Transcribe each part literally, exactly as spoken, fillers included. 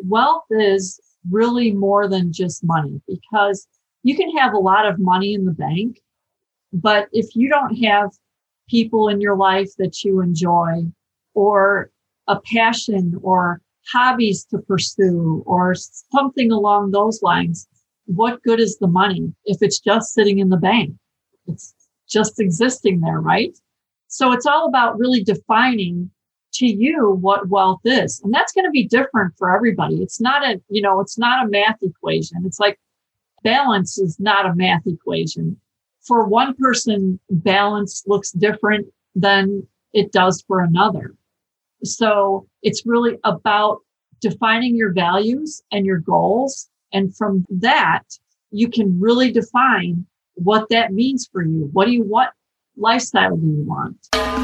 wealth is really more than just money, because you can have a lot of money in the bank, but if you don't have people in your life that you enjoy, or a passion or hobbies to pursue, or something along those lines, what good is the money if it's just sitting in the bank? It's just existing there, right? So it's all about really defining to you what wealth is. And that's going to be different for everybody. It's not a, you know, it's not a math equation. It's like balance is not a math equation. For one person, balance looks different than it does for another. So it's really about defining your values and your goals. And from that, you can really define what that means for you. What do you want? Lifestyle do you want?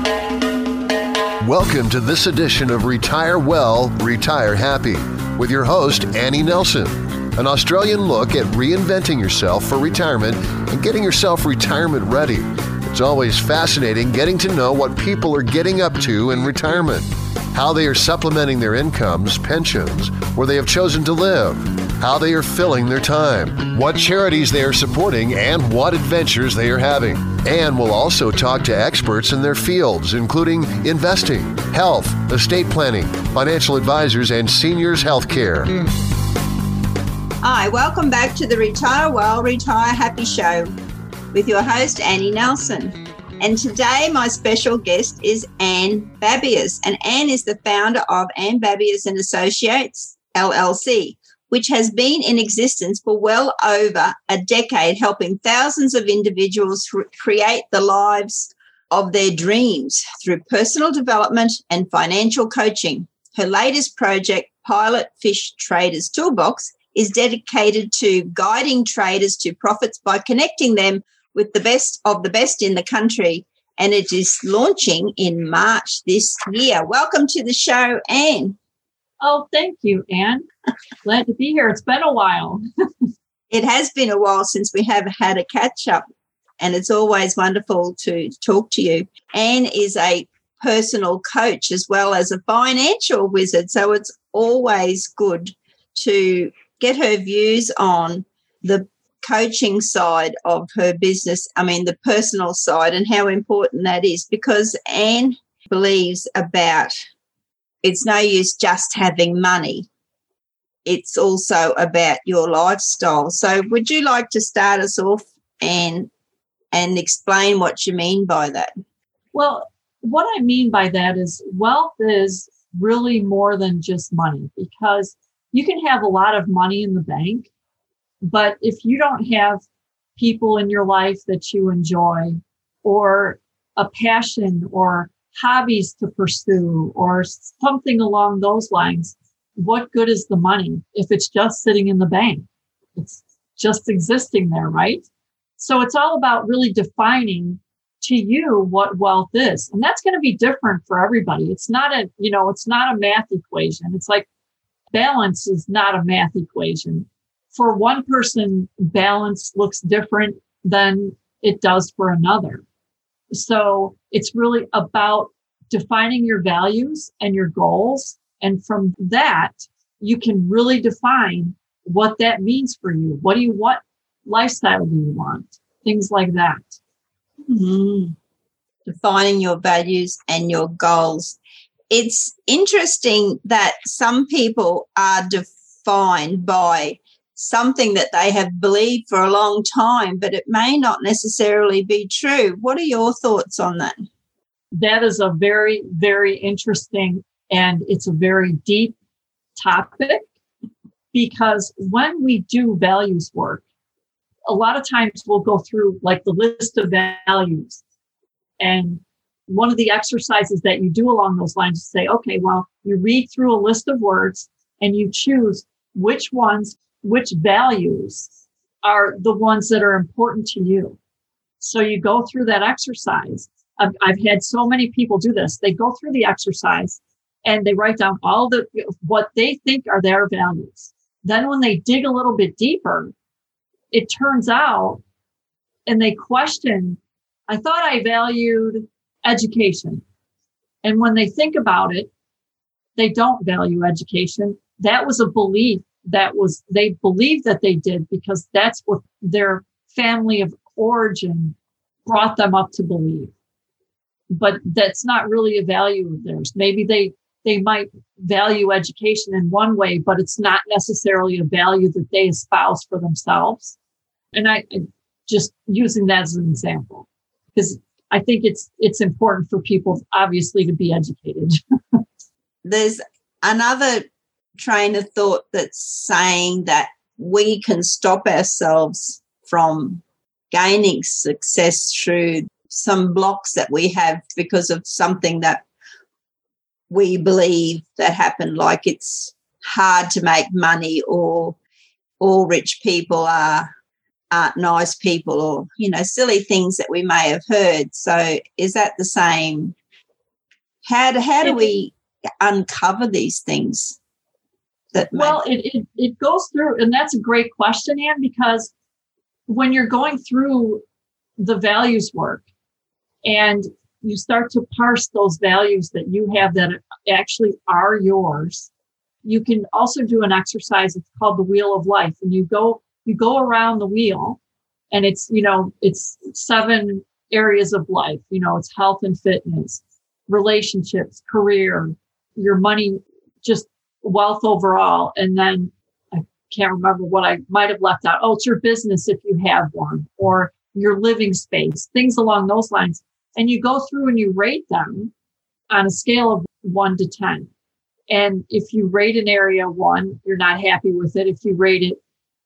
Welcome to this edition of Retire Well, Retire Happy with your host, Annie Nelson. An Australian look at reinventing yourself for retirement and getting yourself retirement ready. It's always fascinating getting to know what people are getting up to in retirement, how they are supplementing their incomes, pensions, where they have chosen to live, how they are filling their time, what charities they are supporting, and what adventures they are having. And we'll also talk to experts in their fields, including investing, health, estate planning, financial advisors, and seniors healthcare. Mm. Hi, welcome back to the Retire Well, Retire Happy show with your host, Annie Nelson. And today my special guest is Anne Babious. And Anne is the founder of Anne Babious and Associates, L L C, which has been in existence for well over a decade, helping thousands of individuals create the lives of their dreams through personal development and financial coaching. Her latest project, Pilot Fish Traders Toolbox, is dedicated to guiding traders to profits by connecting them with the best of the best in the country, and it is launching in March this year. Welcome to the show, Anne. Oh, thank you, Anne. Glad to be here. It's been a while. It has been a while since we have had a catch-up, and it's always wonderful to talk to you. Anne is a personal coach as well as a financial wizard, so it's always good to get her views on the coaching side of her business, I mean, the personal side, and how important that is, because Anne believes about it's no use just having money. It's also about your lifestyle. So would you like to start us off, Anne, and explain what you mean by that? Well, what I mean by that is wealth is really more than just money, because you can have a lot of money in the bank, but if you don't have people in your life that you enjoy, or a passion or hobbies to pursue, or something along those lines, what good is the money if it's just sitting in the bank? It's just existing there, right? So it's all about really defining to you what wealth is. And that's going to be different for everybody. It's not a, you know, it's not a math equation. It's like balance is not a math equation. For one person, balance looks different than it does for another. So it's really about defining your values and your goals. And from that, you can really define what that means for you. What do you want? Lifestyle do you want? Things like that. Mm-hmm. Defining your values and your goals. It's interesting that some people are defined by something that they have believed for a long time, but it may not necessarily be true. What are your thoughts on that? That is a very, very interesting, and it's a very deep topic, because when we do values work, a lot of times we'll go through like the list of values. And one of the exercises that you do along those lines is say, okay, well, you read through a list of words and you choose which ones, which values are the ones that are important to you. So you go through that exercise. I've, I've had so many people do this. They go through the exercise and they write down all the, what they think are their values. Then when they dig a little bit deeper, it turns out, and they question, I thought I valued education. And when they think about it, they don't value education. that was a belief that was, they believed that they did because that's what their family of origin brought them up to believe. But that's not really a value of theirs. Maybe they, they might value education in one way, but it's not necessarily a value that they espouse for themselves. And I, I just using that as an example, because I think it's it's important for people, obviously, to be educated. There's another train of thought that's saying that we can stop ourselves from gaining success through some blocks that we have because of something that we believe that happened, like it's hard to make money, or all rich people are aren't nice people, or, you know, silly things that we may have heard. So is that the same? How do, how do we uncover these things? That well, it, it it goes through, and that's a great question, Anne, because when you're going through the values work and you start to parse those values that you have that actually are yours, you can also do an exercise. It's called the Wheel of Life. And you go, you go around the wheel, and it's, you know, it's seven areas of life. You know, it's health and fitness, relationships, career, your money, just wealth overall. And then I can't remember what I might have left out. Oh, it's your business if you have one, or your living space, things along those lines. And you go through and you rate them on a scale of one to ten. And if you rate an area one, you're not happy with it. If you rate it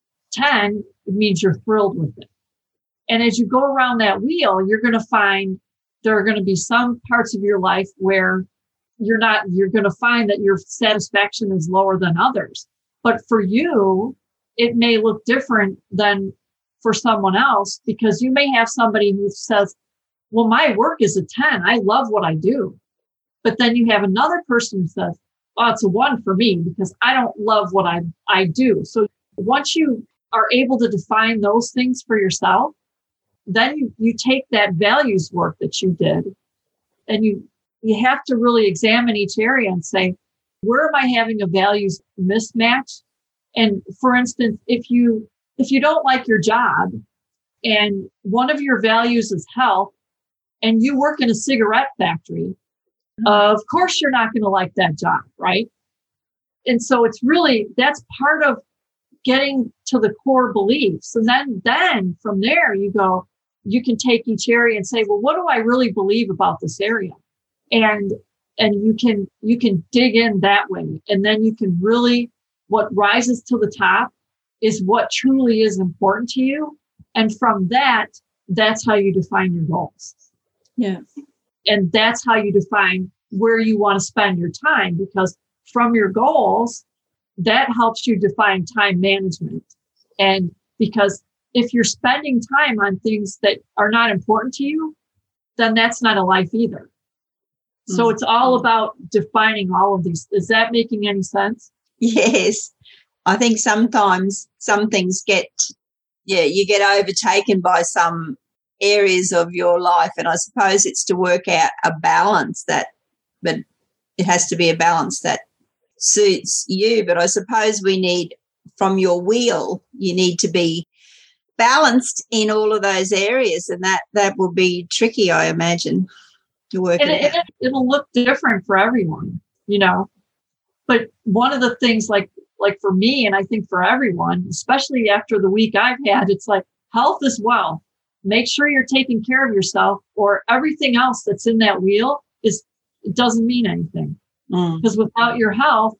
ten, it means you're thrilled with it. And as you go around that wheel, you're going to find there are going to be some parts of your life where you're not, you're going to find that your satisfaction is lower than others. But for you, it may look different than for someone else, because you may have somebody who says, well, my work is a ten. I love what I do. But then you have another person who says, oh, it's a one for me because I don't love what I, I do. So once you are able to define those things for yourself, then you, you take that values work that you did, and you, you have to really examine each area and say, where am I having a values mismatch? And for instance, if you, if you don't like your job and one of your values is health, and you work in a cigarette factory, of course you're not going to like that job, right? And so it's really, that's part of getting to the core beliefs. And then, then from there you go, you can take each area and say, well, what do I really believe about this area? And, and you can, you can dig in that way. And then you can really, what rises to the top is what truly is important to you. And from that, that's how you define your goals. Yeah. And that's how you define where you want to spend your time, because from your goals, that helps you define time management. And because if you're spending time on things that are not important to you, then that's not a life either. Mm-hmm. So it's all about defining all of these. Is that making any sense? Yes. I think sometimes some things get, yeah, you get overtaken by some areas of your life, and I suppose it's to work out a balance that, but it has to be a balance that suits you. But I suppose we need, from your wheel, you need to be balanced in all of those areas, and that that will be tricky, I imagine, to work and it, it, out. It'll look different for everyone, you know. But one of the things, like like for me, and I think for everyone, especially after the week I've had, it's like health is wealth. Make sure you're taking care of yourself, or everything else that's in that wheel is, it doesn't mean anything. Mm. Because without your health,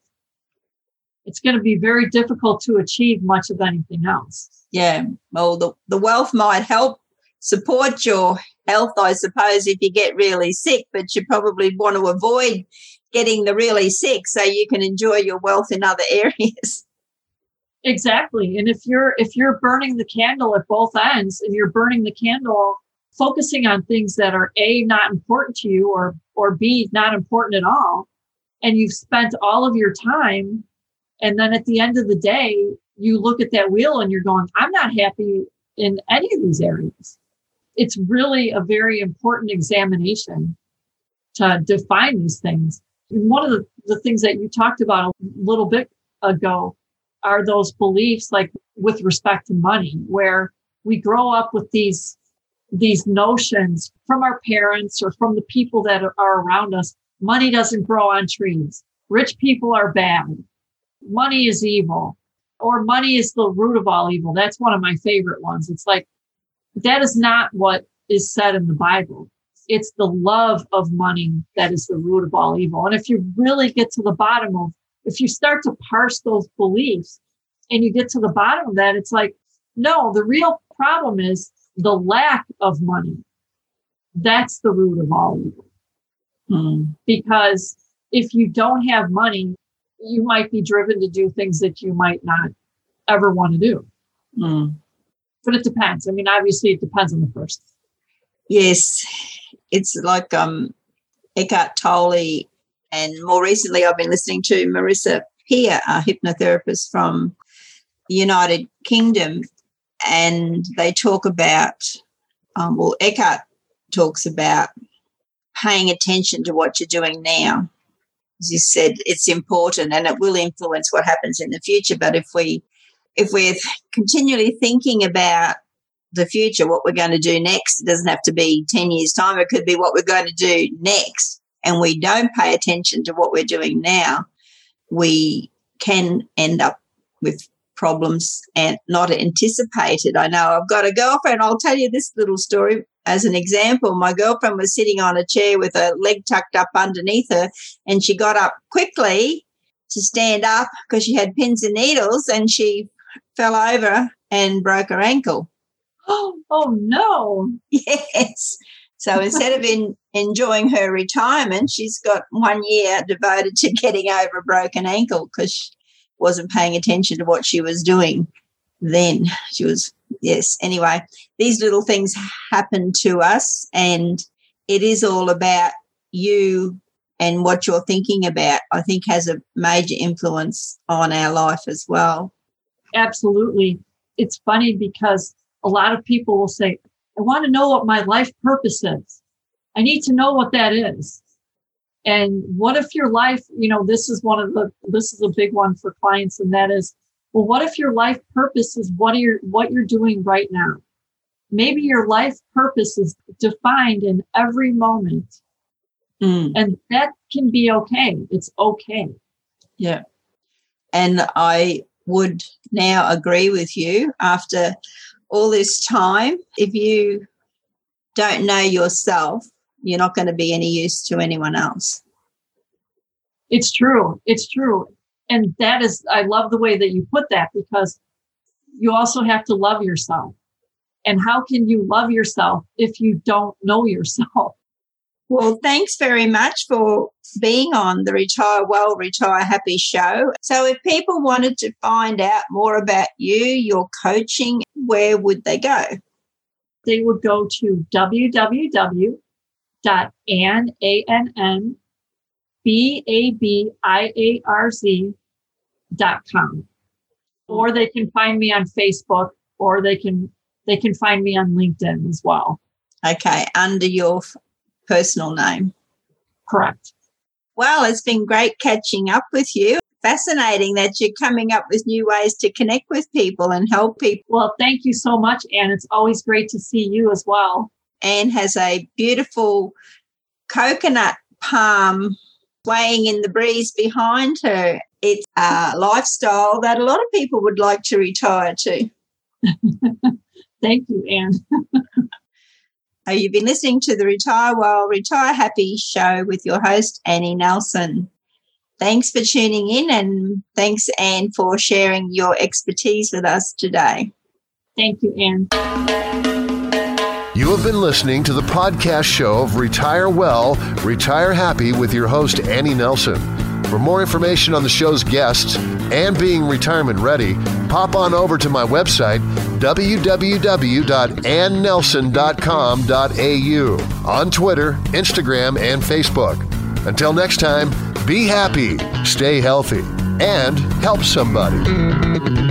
it's going to be very difficult to achieve much of anything else. Yeah. Well, the, the wealth might help support your health, I suppose, if you get really sick, but you probably want to avoid getting the really sick so you can enjoy your wealth in other areas. Exactly. And if you're if you're burning the candle at both ends, and you're burning the candle focusing on things that are A, not important to you, or or B, not important at all, and you've spent all of your time, and then at the end of the day, you look at that wheel and you're going, I'm not happy in any of these areas. It's really a very important examination to define these things. And one of the, the things that you talked about a little bit ago are those beliefs, like with respect to money, where we grow up with these, these notions from our parents or from the people that are, are around us. Money doesn't grow on trees. Rich people are bad. Money is evil, or money is the root of all evil. That's one of my favorite ones. It's like, that is not what is said in the Bible. It's the love of money that is the root of all evil. And if you really get to the bottom of, if you start to parse those beliefs and you get to the bottom of that, it's like, no, the real problem is the lack of money. That's the root of all evil. Hmm. Because if you don't have money, you might be driven to do things that you might not ever want to do. Hmm. But it depends. I mean, obviously it depends on the person. Yes. It's like um, Eckhart Tolle, and more recently I've been listening to Marissa Peer, a hypnotherapist from the United Kingdom, and they talk about, um, well, Eckhart talks about paying attention to what you're doing now. As you said, it's important and it will influence what happens in the future. But if we, if we're continually thinking about the future, what we're going to do next, it doesn't have to be ten years' time. It could be what we're going to do next. And we don't pay attention to what we're doing now, we can end up with problems and not anticipated. I know I've got a girlfriend. I'll tell you this little story as an example. My girlfriend was sitting on a chair with a leg tucked up underneath her, and she got up quickly to stand up because she had pins and needles, and she fell over and broke her ankle. Oh, oh no. Yes. So instead of in, enjoying her retirement, she's got one year devoted to getting over a broken ankle because she wasn't paying attention to what she was doing then. She was, yes. Anyway, these little things happen to us, and it is all about you and what you're thinking about, I think, has a major influence on our life as well. Absolutely. It's funny because a lot of people will say, I want to know what my life purpose is. I need to know what that is. And what if your life, you know, this is one of the, this is a big one for clients. And that is, well, what if your life purpose is what you're, what you're doing right now? Maybe your life purpose is defined in every moment. Mm. And that can be okay. It's okay. Yeah. And I would now agree with you after all this time. If you don't know yourself, you're not going to be any use to anyone else. It's true. It's true. And that is, I love the way that you put that, because you also have to love yourself. And how can you love yourself if you don't know yourself? Well, thanks very much for being on the Retire Well, Retire Happy show. So if people wanted to find out more about you, your coaching, where would they go? They would go to w w w dot ann babiarz dot com. Or they can find me on Facebook, or they can they can find me on LinkedIn as well. Okay, under your personal name. Correct. Well, it's been great catching up with you. Fascinating that you're coming up with new ways to connect with people and help people. Well, thank you so much, Ann. It's always great to see you as well. Ann has a beautiful coconut palm swaying in the breeze behind her. It's a lifestyle that a lot of people would like to retire to. Thank you, Ann. You've been listening to the Retire Well, Retire Happy show with your host, Annie Nelson. Thanks for tuning in, and thanks, Ann, for sharing your expertise with us today. Thank you, Ann. You have been listening to the podcast show of Retire Well, Retire Happy with your host, Annie Nelson. For more information on the show's guests and being retirement ready, pop on over to my website, w w w dot ann nelson dot com dot a u, on Twitter, Instagram, and Facebook. Until next time, be happy, stay healthy, and help somebody.